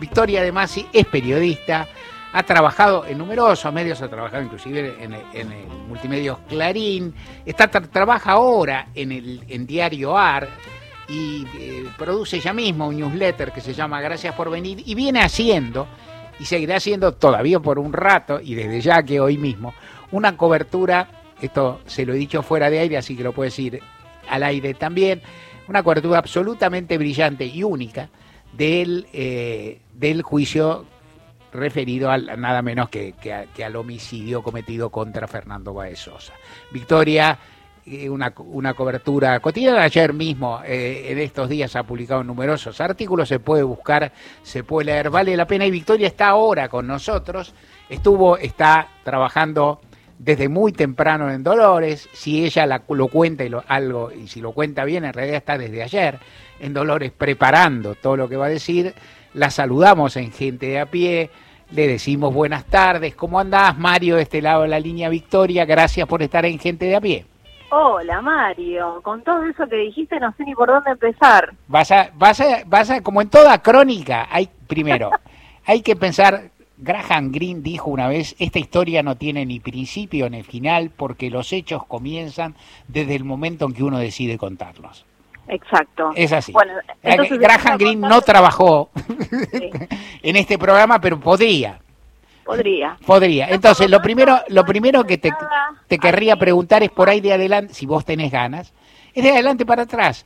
Victoria de Masi es periodista, ha trabajado en numerosos medios, ha trabajado inclusive en el Multimedios Clarín, trabaja ahora en Diario AR y produce ella misma un newsletter que se llama Gracias por venir y viene haciendo, y seguirá haciendo todavía por un rato, y desde ya que hoy mismo, una cobertura, esto se lo he dicho fuera de aire, así que lo puedo decir al aire también, una cobertura absolutamente brillante y única del juicio referido al nada menos que al homicidio cometido contra Fernando Báez Sosa. Victoria, una cobertura cotidiana. Ayer mismo, en estos días, ha publicado numerosos artículos, se puede buscar, se puede leer, vale la pena. Y Victoria está ahora con nosotros, está trabajando desde muy temprano en Dolores. Si ella lo cuenta y si lo cuenta bien, en realidad está desde ayer en Dolores preparando todo lo que va a decir. La saludamos en Gente de a Pie, le decimos buenas tardes. ¿Cómo andás, Mario, de este lado de la línea Victoria? Gracias por estar en Gente de a Pie. Hola, Mario. Con todo eso que dijiste no sé ni por dónde empezar. Vas a como en toda crónica, primero, hay que pensar. Graham Greene dijo una vez, esta historia no tiene ni principio ni final porque los hechos comienzan desde el momento en que uno decide contarlos. Exacto. Es así. Bueno, entonces, Graham Greene no trabajó en este programa, pero podría. Entonces, lo primero que te querría preguntar es por ahí de adelante, si vos tenés ganas, es de adelante para atrás.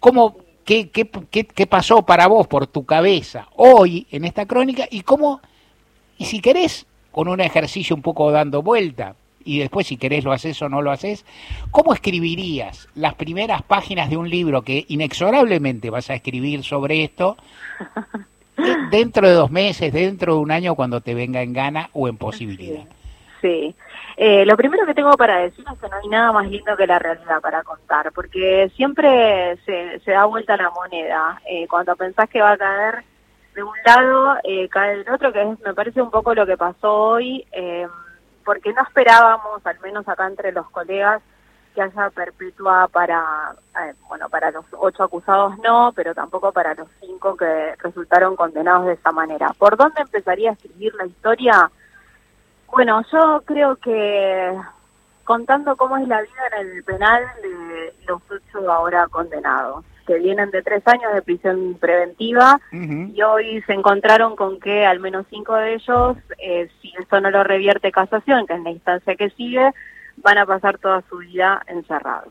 ¿Qué pasó para vos, por tu cabeza, hoy en esta crónica? Y si querés, con un ejercicio un poco dando vuelta, y después si querés lo haces o no lo haces, ¿cómo escribirías las primeras páginas de un libro que inexorablemente vas a escribir sobre esto dentro de 2 meses, dentro de un año, cuando te venga en gana o en posibilidad? Sí. Lo primero que tengo para decir es que no hay nada más lindo que la realidad para contar, porque siempre se da vuelta la moneda. Cuando pensás que va a caer de un lado, cae del otro, que me parece un poco lo que pasó hoy, porque no esperábamos, al menos acá entre los colegas, que haya perpetua para los 8 acusados no, pero tampoco para los 5 que resultaron condenados de esa manera. ¿Por dónde empezaría a escribir la historia? Bueno, yo creo que contando cómo es la vida en el penal de los 8 ahora condenados, que vienen de 3 años de prisión preventiva, y hoy se encontraron con que al menos 5 de ellos, si esto no lo revierte casación, que es la instancia que sigue, van a pasar toda su vida encerrados.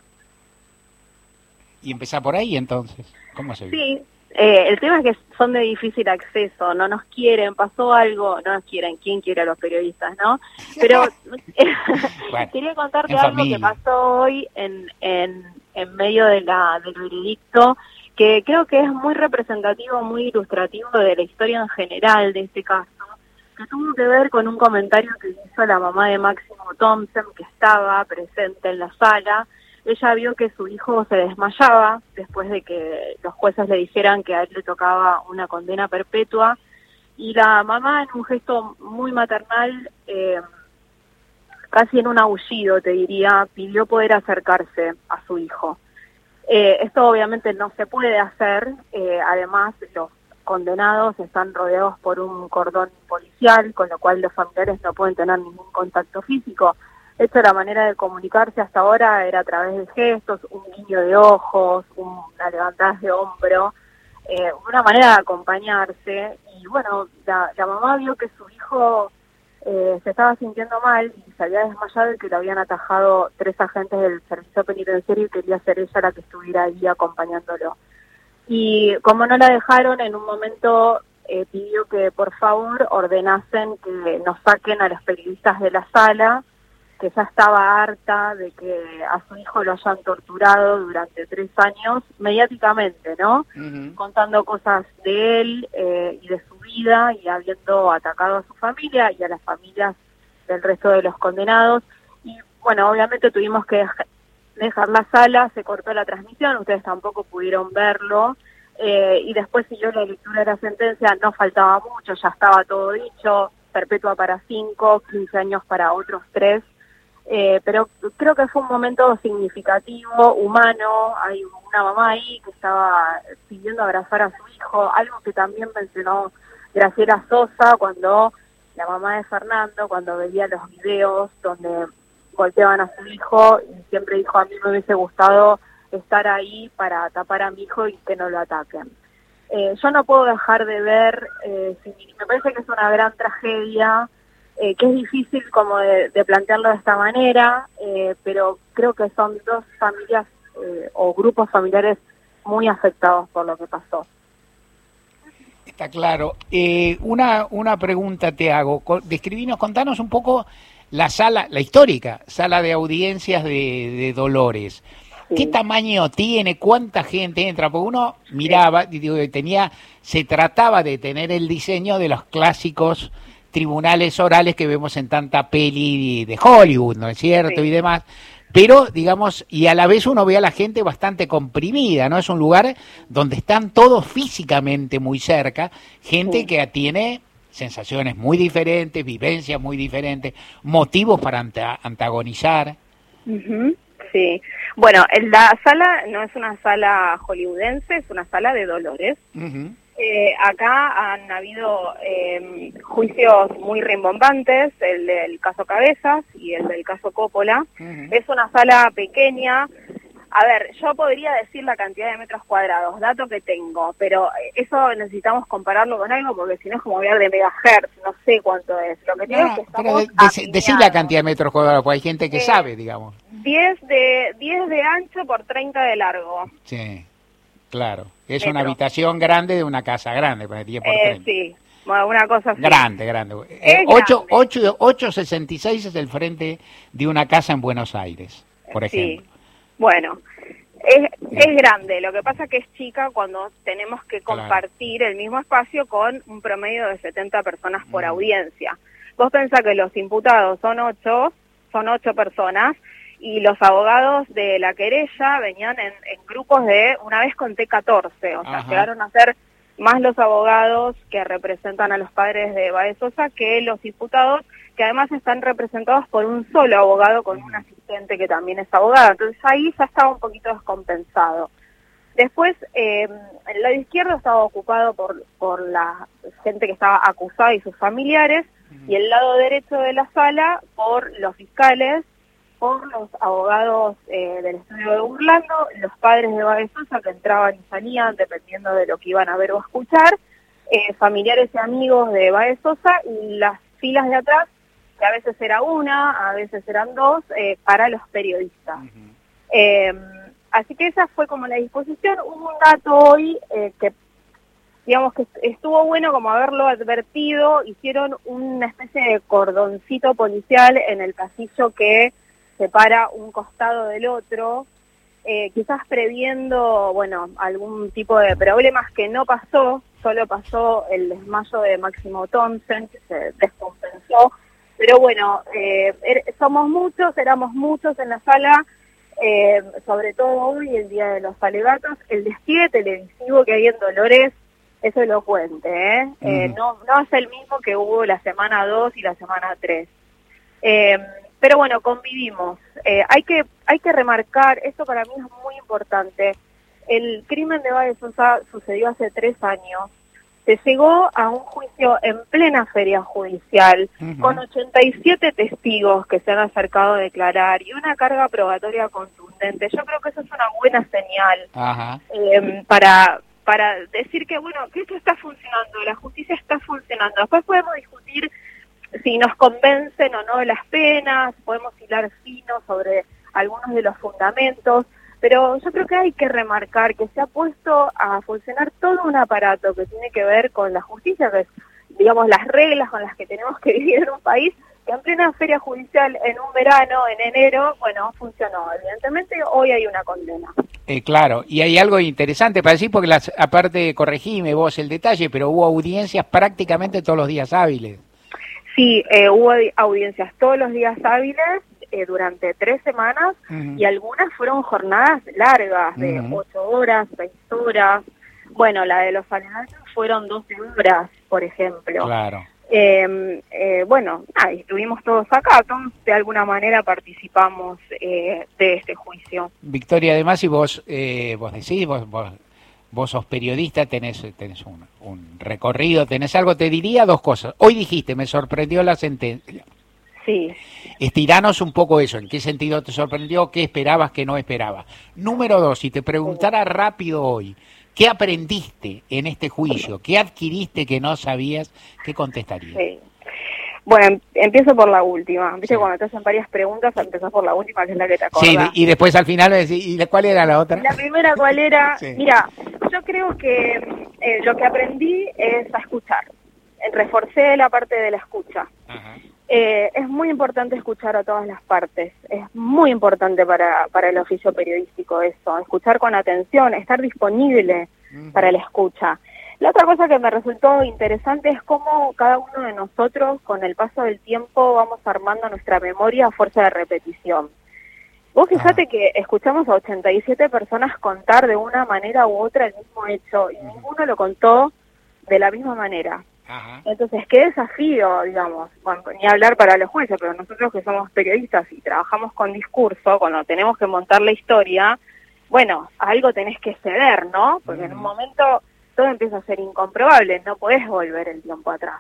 Y empezar por ahí, entonces, ¿cómo se ve? Sí, el tema es que son de difícil acceso, no nos quieren, pasó algo, no nos quieren, ¿quién quiere a los periodistas, no? Pero bueno, quería contarte algo que pasó hoy en medio del veredicto, que creo que es muy representativo, muy ilustrativo de la historia en general de este caso, que tuvo que ver con un comentario que hizo la mamá de Máximo Thompson, que estaba presente en la sala. Ella vio que su hijo se desmayaba después de que los jueces le dijeran que a él le tocaba una condena perpetua, y la mamá, en un gesto muy maternal, casi en un aullido, te diría, pidió poder acercarse a su hijo. Esto obviamente no se puede hacer, además los condenados están rodeados por un cordón policial, con lo cual los familiares no pueden tener ningún contacto físico. De hecho, la manera de comunicarse hasta ahora era a través de gestos, un guiño de ojos, una levantada de hombro, una manera de acompañarse. Y bueno, la mamá vio que su hijo se estaba sintiendo mal y se había desmayado, y que lo habían atajado 3 agentes del servicio penitenciario, y quería ser ella la que estuviera ahí acompañándolo. Y como no la dejaron, en un momento pidió que por favor ordenasen que nos saquen a los periodistas de la sala, que ya estaba harta de que a su hijo lo hayan torturado durante 3 años mediáticamente, ¿no? Contando cosas de él y de su vida, y habiendo atacado a su familia y a las familias del resto de los condenados. Y bueno, obviamente tuvimos que dejar la sala, se cortó la transmisión, ustedes tampoco pudieron verlo, y después siguió la lectura de la sentencia. No faltaba mucho, ya estaba todo dicho: perpetua para 5, 15 años para otros 3. pero creo que fue un momento significativo, humano. Hay una mamá ahí que estaba pidiendo abrazar a su hijo, algo que también mencionó Graciela Sosa cuando la mamá de Fernando, cuando veía los videos donde golpeaban a su hijo, y siempre dijo: a mí me hubiese gustado estar ahí para tapar a mi hijo y que no lo ataquen. Yo no puedo dejar de ver, me parece que es una gran tragedia, que es difícil como de plantearlo de esta manera, pero creo que son dos familias o grupos familiares muy afectados por lo que pasó. Está claro. Una pregunta te hago. Contanos un poco la histórica sala de audiencias de Dolores. Sí. ¿Qué tamaño tiene? ¿Cuánta gente entra? Porque uno miraba, digo, se trataba de tener el diseño de los clásicos tribunales orales que vemos en tanta peli de Hollywood, ¿no es cierto? Sí. Y demás. Pero, digamos, y a la vez uno ve a la gente bastante comprimida, ¿no? Es un lugar donde están todos físicamente muy cerca, gente que tiene sensaciones muy diferentes, vivencias muy diferentes, motivos para antagonizar. Sí. Bueno, la sala no es una sala hollywoodense, es una sala de Dolores. Acá han habido juicios muy rimbombantes, el del caso Cabezas y el del caso Coppola. Es una sala pequeña. A ver, yo podría decir la cantidad de metros cuadrados, dato que tengo, pero eso necesitamos compararlo con algo, porque si no es como hablar de megahertz, no sé cuánto es. Lo que tengo es que estamos decir la cantidad de metros cuadrados, porque hay gente que sabe, digamos. 10 de ancho por 30 de largo. Sí, claro. Es una habitación grande de una casa grande, 10 por 30. Sí, bueno, una cosa así. Grande. 866 es el frente de una casa en Buenos Aires, por ejemplo. Sí. Bueno, es grande, lo que pasa que es chica cuando tenemos que compartir el mismo espacio con un promedio de 70 personas por audiencia. Vos pensás que los imputados son 8 personas, y los abogados de la querella venían en grupos de, una vez conté 14, o sea, llegaron a ser más los abogados que representan a los padres de Baez Sosa que los imputados, que además están representados por un solo abogado con un asistente que también es abogado. Entonces ahí ya estaba un poquito descompensado. Después, el lado izquierdo estaba ocupado por la gente que estaba acusada y sus familiares, y el lado derecho de la sala por los fiscales, por los abogados del estudio de Burlando, los padres de Baez Sosa que entraban y salían dependiendo de lo que iban a ver o escuchar, familiares y amigos de Baez Sosa, y las filas de atrás, que a veces era una, a veces eran dos, para los periodistas. Así que esa fue como la disposición. Hubo un dato hoy que, digamos, que estuvo bueno como haberlo advertido. Hicieron una especie de cordoncito policial en el pasillo que separa un costado del otro, quizás previendo, bueno, algún tipo de problemas que no pasó. Solo pasó el desmayo de Máximo Thompson, que se descompensó. Pero bueno, éramos muchos en la sala, sobre todo hoy, el día de los alegatos. El despliegue televisivo que hay en Dolores es elocuente, no es el mismo que hubo la semana 2 y la semana 3. Pero bueno, convivimos. Hay que remarcar, esto para mí es muy importante, el crimen de Baez Sosa sucedió hace 3 años. Se llegó a un juicio en plena feria judicial, con 87 testigos que se han acercado a declarar y una carga probatoria contundente. Yo creo que eso es una buena señal para decir que, bueno, que esto está funcionando, la justicia está funcionando. Después podemos discutir si nos convencen o no las penas, podemos hilar fino sobre algunos de los fundamentos, pero yo creo que hay que remarcar que se ha puesto a funcionar todo un aparato que tiene que ver con la justicia, que es, digamos, las reglas con las que tenemos que vivir en un país, que en plena feria judicial, en un verano, en enero, bueno, funcionó. Evidentemente hoy hay una condena. Claro, y hay algo interesante para decir, porque aparte, corregime vos el detalle, pero hubo audiencias prácticamente todos los días hábiles. Sí, hubo audiencias todos los días hábiles durante 3 semanas, y algunas fueron jornadas largas, de 8 horas, 6 horas. Bueno, la de los alegatos fueron 12 horas, por ejemplo. Claro. Bueno, estuvimos todos acá, todos de alguna manera participamos de este juicio. Victoria, además, si vos decís, vos sos periodista, tenés un recorrido, tenés algo, te diría dos cosas. Hoy dijiste, me sorprendió la sentencia. Sí. Estiranos un poco eso, ¿en qué sentido te sorprendió? ¿Qué esperabas que no esperabas? Número dos, si te preguntara rápido hoy, ¿qué aprendiste en este juicio? ¿Qué adquiriste que no sabías? ¿Qué contestarías? Sí. Bueno, empiezo por la última. Viste, sí. Cuando te hacen varias preguntas, empezás por la última, que es la que te acordás. Sí, y después al final me decís, ¿y cuál era la otra? La primera, ¿cuál era? Sí. Mira, yo creo que lo que aprendí es a escuchar. Reforcé la parte de la escucha. Ajá. Es muy importante escuchar a todas las partes. Es muy importante para el oficio periodístico eso. Escuchar con atención, estar disponible para la escucha. La otra cosa que me resultó interesante es cómo cada uno de nosotros, con el paso del tiempo, vamos armando nuestra memoria a fuerza de repetición. Vos fijate que escuchamos a 87 personas contar de una manera u otra el mismo hecho, y ninguno lo contó de la misma manera. Ajá. Entonces, qué desafío, digamos, bueno, ni hablar para los jueces, pero nosotros que somos periodistas y trabajamos con discurso, cuando tenemos que montar la historia, bueno, algo tenés que ceder, ¿no? Porque en un momento todo empieza a ser incomprobable, no podés volver el tiempo atrás.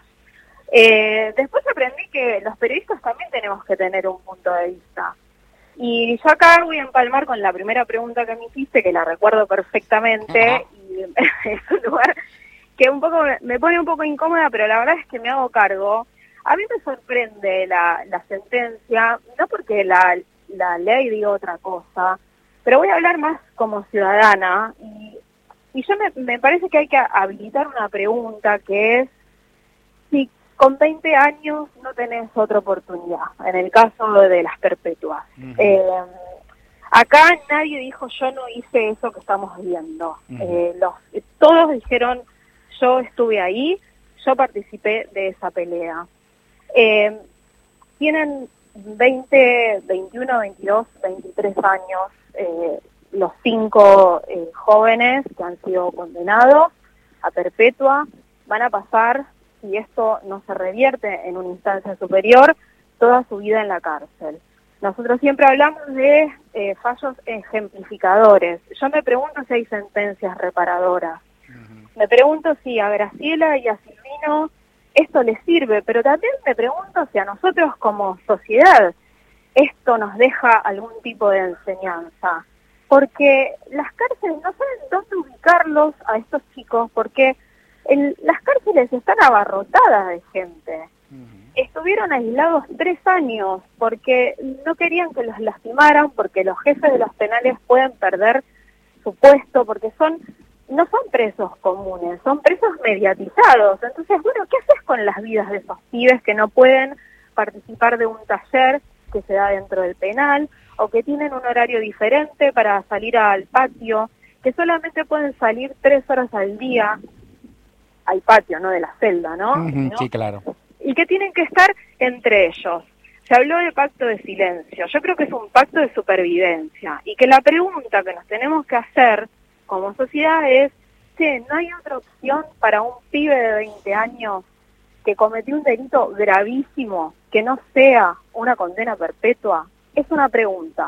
Después aprendí que los periodistas también tenemos que tener un punto de vista. Y yo acá voy a empalmar con la primera pregunta que me hiciste, que la recuerdo perfectamente, y es un lugar que un poco me pone un poco incómoda, pero la verdad es que me hago cargo. A mí me sorprende la sentencia, no porque la ley diga otra cosa, pero voy a hablar más como ciudadana, y yo me parece que hay que habilitar una pregunta, que es si con 20 años no tenés otra oportunidad, en el caso de las perpetuas. Acá nadie dijo yo no hice eso que estamos viendo. Todos dijeron yo estuve ahí, yo participé de esa pelea. Tienen 20, 21, 22, 23 años los 5 jóvenes que han sido condenados a perpetua. Van a pasar, si esto no se revierte en una instancia superior, toda su vida en la cárcel. Nosotros siempre hablamos de fallos ejemplificadores. Yo me pregunto si hay sentencias reparadoras. Me pregunto si a Graciela y a Silvino esto les sirve, pero también me pregunto si a nosotros como sociedad esto nos deja algún tipo de enseñanza. Porque las cárceles no saben dónde ubicarlos a estos chicos, porque las cárceles están abarrotadas de gente. Estuvieron aislados 3 años porque no querían que los lastimaran, porque los jefes de los penales pueden perder su puesto, porque no son presos comunes, son presos mediatizados. Entonces, bueno, ¿qué haces con las vidas de esos pibes que no pueden participar de un taller que se da dentro del penal, o que tienen un horario diferente para salir al patio, que solamente pueden salir 3 horas al día al patio, no de la celda, ¿no? Sí, claro. Y que tienen que estar entre ellos. Se habló de pacto de silencio. Yo creo que es un pacto de supervivencia, y que la pregunta que nos tenemos que hacer como sociedad es, ¿no hay otra opción para un pibe de 20 años que cometió un delito gravísimo que no sea una condena perpetua? Es una pregunta.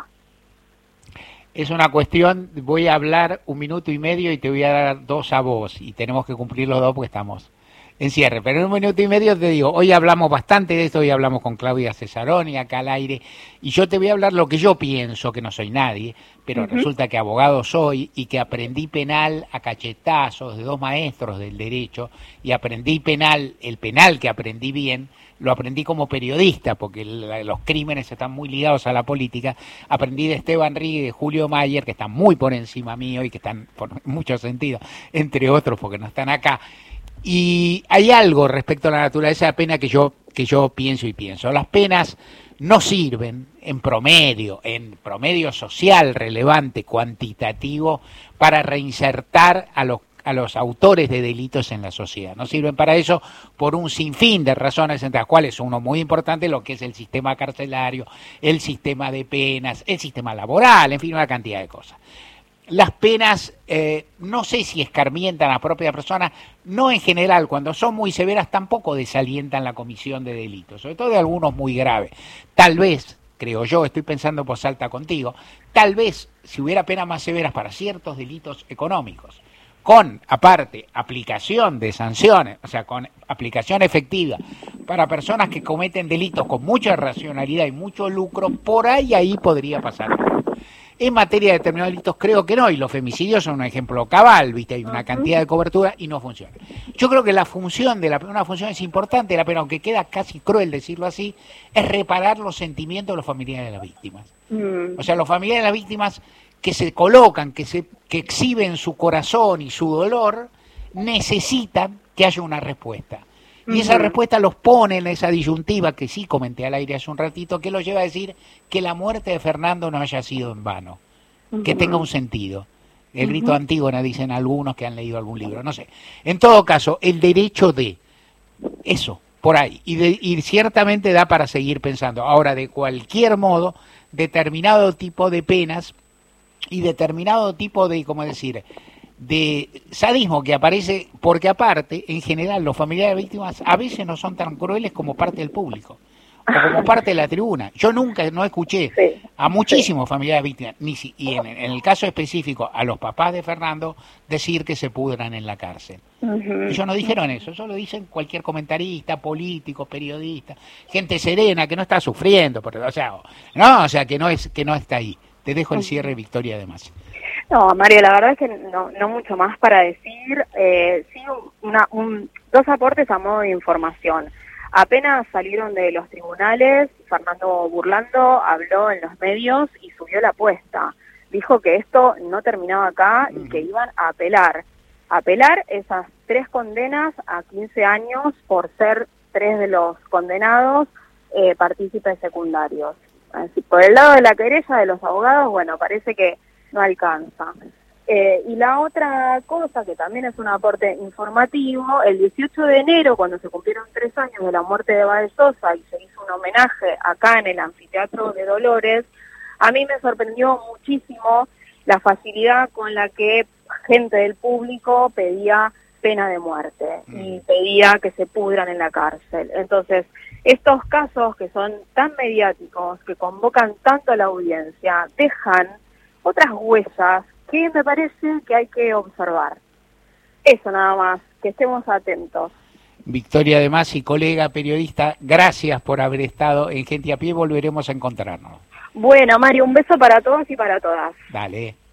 Es una cuestión, voy a hablar 1 minuto y medio y te voy a dar 2 a vos, y tenemos que cumplir los 2 porque estamos en cierre, pero en 1 minuto y medio te digo, hoy hablamos bastante de esto, hoy hablamos con Claudia Cesaroni acá al aire, y yo te voy a hablar lo que yo pienso, que no soy nadie, pero resulta que abogado soy, y que aprendí penal a cachetazos de 2 maestros del derecho, y aprendí el penal que aprendí bien, lo aprendí como periodista, porque los crímenes están muy ligados a la política. Aprendí de Esteban Rigg y de Julio Mayer, que están muy por encima mío y que están por mucho sentido, entre otros, porque no están acá. Y hay algo respecto a la naturaleza de la pena que yo pienso. Las penas no sirven en promedio social relevante, cuantitativo, para reinsertar a los autores de delitos en la sociedad. No sirven para eso por un sinfín de razones, entre las cuales uno muy importante, lo que es el sistema carcelario, el sistema de penas, el sistema laboral, en fin, una cantidad de cosas. las penas, no sé si escarmientan a la propia persona, no en general, cuando son muy severas tampoco desalientan la comisión de delitos, sobre todo de algunos muy graves. Tal vez, creo yo, estoy pensando en voz alta contigo, tal vez si hubiera penas más severas para ciertos delitos económicos, con, aparte, aplicación de sanciones, o sea, con aplicación efectiva para personas que cometen delitos con mucha racionalidad y mucho lucro, por ahí podría pasar algo. En materia de determinados delitos creo que no, y los femicidios son un ejemplo cabal, ¿viste? Hay una cantidad de cobertura y no funciona. Yo creo que la función de la pena, una función es importante de la pena, aunque queda casi cruel decirlo así, es reparar los sentimientos de los familiares de las víctimas. O sea, los familiares de las víctimas que se colocan, que exhiben su corazón y su dolor, necesitan que haya una respuesta. Y esa respuesta los pone en esa disyuntiva que sí comenté al aire hace un ratito, que los lleva a decir que la muerte de Fernando no haya sido en vano, que tenga un sentido. El grito de Antígona, dicen algunos que han leído algún libro, no sé. En todo caso, el derecho de eso, por ahí, y ciertamente da para seguir pensando. Ahora, de cualquier modo, determinado tipo de penas y determinado tipo de, ¿cómo decir?, de sadismo que aparece, porque aparte, en general, los familiares de víctimas a veces no son tan crueles como parte del público, o como parte de la tribuna. Yo nunca, no escuché a muchísimos familiares de víctimas, y en el caso específico, a los papás de Fernando, decir que se pudran en la cárcel. Ellos no dijeron eso, eso lo dicen cualquier comentarista, político, periodista, gente serena que no está sufriendo, o sea, que no está ahí. Te dejo el cierre, Victoria, además. No, Mario, la verdad es que no mucho más para decir. Sí, dos aportes a modo de información. Apenas salieron de los tribunales, Fernando Burlando habló en los medios y subió la apuesta. Dijo que esto no terminaba acá y que iban a apelar. Apelar esas 3 condenas a 15 años por ser 3 de los condenados partícipes secundarios. Así, por el lado de la querella de los abogados, bueno, parece que no alcanza. Y la otra cosa, que también es un aporte informativo, el 18 de enero, cuando se cumplieron 3 años de la muerte de Baez Sosa y se hizo un homenaje acá en el Anfiteatro de Dolores, a mí me sorprendió muchísimo la facilidad con la que gente del público pedía pena de muerte y pedía que se pudran en la cárcel. Entonces, estos casos que son tan mediáticos, que convocan tanto a la audiencia, dejan otras huellas que me parece que hay que observar. Eso nada más, que estemos atentos. Victoria de Masi, colega periodista, gracias por haber estado en Gente a Pie, volveremos a encontrarnos. Bueno, Mario, un beso para todos y para todas. Dale.